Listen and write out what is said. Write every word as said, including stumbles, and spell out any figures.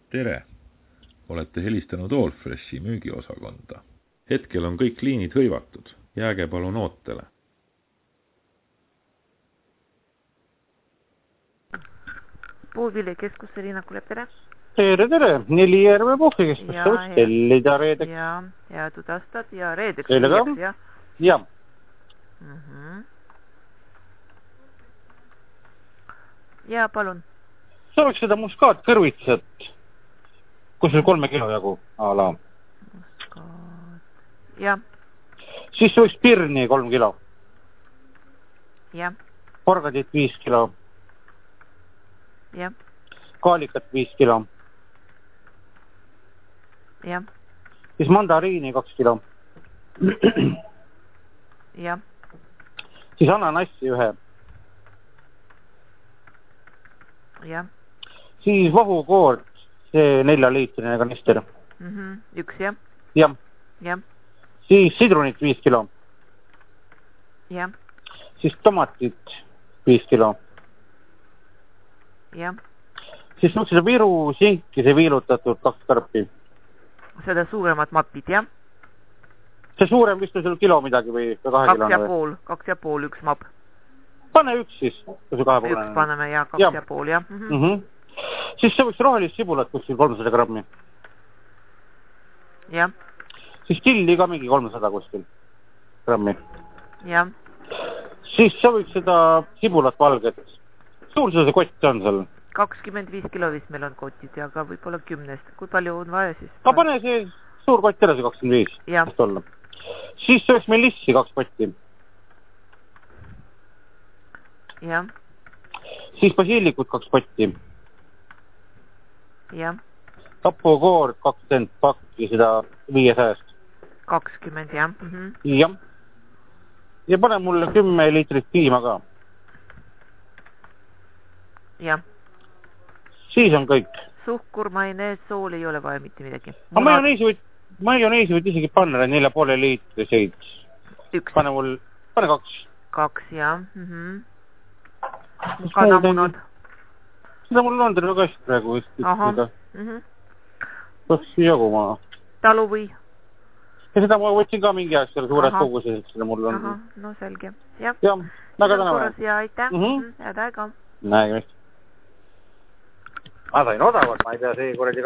Tere! Olete helistanud Allfreshi müügiosakonda. Hetkel on kõik liinid hõivatud. Jääge palun ootele. Puuviljakeskus Selina Kulep, tere! Tere, tere! Nelijärve puhvikeskus. Võiks tellida reedeks. Ja, ja tudastad ja reedeks. Sellega? Ja. Ja. Mm -hmm. Ja, palun. Sooviks seda muskaat kõrvitsat. Kus sul kolme kilo jagu? Ala. Muskaat. Ja. Siis sooviks pirni kolm kilo. Ja. Porgadit viis kilo. Ja. Kaalikat viis kilo. Ja. Siis mandariini kaks kilo. Ja. Siis ananassi ühe. Ja. Siis vahukoort, see nelja liitrine kanister. Mm -hmm. Üks, jah? Jah. Ja. Siis sidrunit viis kilo. Ja. Siis tomatit viis kilo. Ja. Siis seda Viru sinki, see viilutatud kaks karpi. Seda suuremat mapid, jah? See suurem vist on sul kilo midagi või kahe kaks kilone ja või? pool, kaks ja pool, üks map. Pane üks siis. Kui kahe poolene. Üks paneme ja kaks ja, ja pool, jah. Mm -hmm. Mm -hmm. Siis see võiks rohelist sibulat kuskil kolmsada grammi. Jah. Siis tilli ka mingi kolmsada kuskil grammi. Jah. Siis see võiks seda sibulat valget. Suur see kott on seal? kakskümmend viis kilo vist meil on kotid ja ka võib-olla kümnest. Kui palju on vaja siis? Ka pane see suur kott ära, see kakskümmend viis. Jah. Siis see võiks meil lissi kaks kotti. Jah. Siis basiilikud kaks kotti. Jah. Tapukoort kakskümmend pakki seda viiesajast. kakskümmend, jah. Mm -hmm. Jah. Ja pane mulle kümme liitrit piima ka. Jah. Siis on kõik. Suhkur, mainees, sool ei ole vaja mitte midagi. Aga majoneesi võid, majoneesi võid isegi panna nelja poole liitriseid. Üks. Pane mul, pane kaks. Kaks, jah. Mm -hmm. Kanamunad. Seda mul on terve kast praegu. Aha. Mm -hmm. Kas jagu ma? Talu või? Ja seda ma võtsin ka mingi aeg selle suures koguses, et seda mul on. Aha, no selge. Jah. Jah, väga täname. Ja aitäh. Mm -hmm. Head aega. Nägemist. Ma sain odavalt, ma ei pea see kuradi